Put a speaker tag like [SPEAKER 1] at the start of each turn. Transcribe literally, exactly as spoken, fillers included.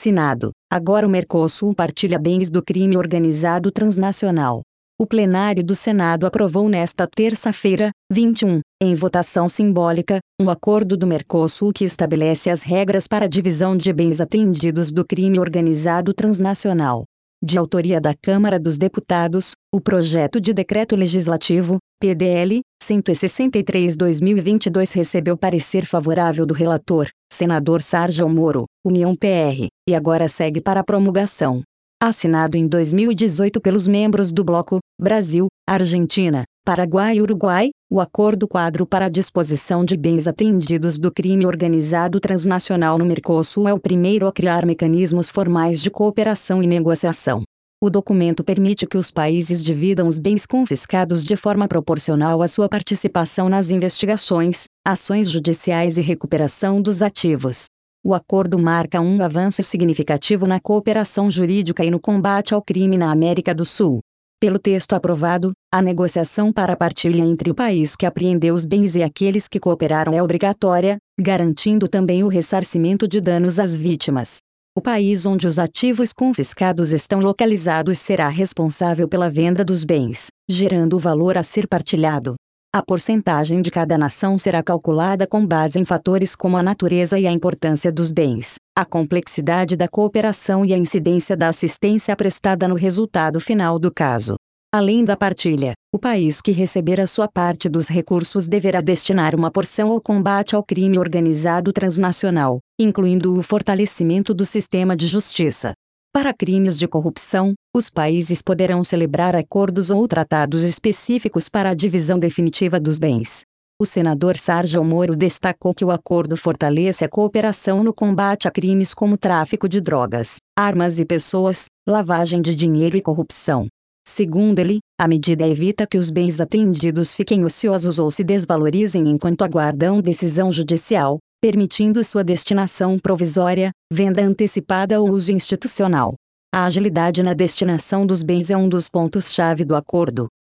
[SPEAKER 1] Assinado. Agora o Mercosul partilha bens do crime organizado transnacional. O plenário do Senado aprovou nesta terça-feira, vinte e um, em votação simbólica, um acordo do Mercosul que estabelece as regras para a divisão de bens apreendidos do crime organizado transnacional. De autoria da Câmara dos Deputados, o projeto de decreto legislativo, P D L, cento e sessenta e três barra dois mil e vinte e dois recebeu parecer favorável do relator, senador Sérgio Moro, União P R, e agora segue para a promulgação. Assinado em dois mil e dezoito pelos membros do Bloco, Brasil, Argentina, Paraguai e Uruguai, o Acordo Quadro para a Disposição de Bens Apreendidos do Crime Organizado Transnacional no Mercosul é o primeiro a criar mecanismos formais de cooperação e negociação. O documento permite que os países dividam os bens confiscados de forma proporcional à sua participação nas investigações, ações judiciais e recuperação dos ativos. O acordo marca um avanço significativo na cooperação jurídica e no combate ao crime na América do Sul. Pelo texto aprovado, a negociação para a partilha entre o país que apreendeu os bens e aqueles que cooperaram é obrigatória, garantindo também o ressarcimento de danos às vítimas. O país onde os ativos confiscados estão localizados será responsável pela venda dos bens, gerando o valor a ser partilhado. A porcentagem de cada nação será calculada com base em fatores como a natureza e a importância dos bens, a complexidade da cooperação e a incidência da assistência prestada no resultado final do caso. Além da partilha, o país que receber a sua parte dos recursos deverá destinar uma porção ao combate ao crime organizado transnacional, incluindo o fortalecimento do sistema de justiça. Para crimes de corrupção, os países poderão celebrar acordos ou tratados específicos para a divisão definitiva dos bens. O senador Sérgio Moro destacou que o acordo fortalece a cooperação no combate a crimes como tráfico de drogas, armas e pessoas, lavagem de dinheiro e corrupção. Segundo ele, a medida evita que os bens apreendidos fiquem ociosos ou se desvalorizem enquanto aguardam decisão judicial, permitindo sua destinação provisória, venda antecipada ou uso institucional. A agilidade na destinação dos bens é um dos pontos-chave do acordo.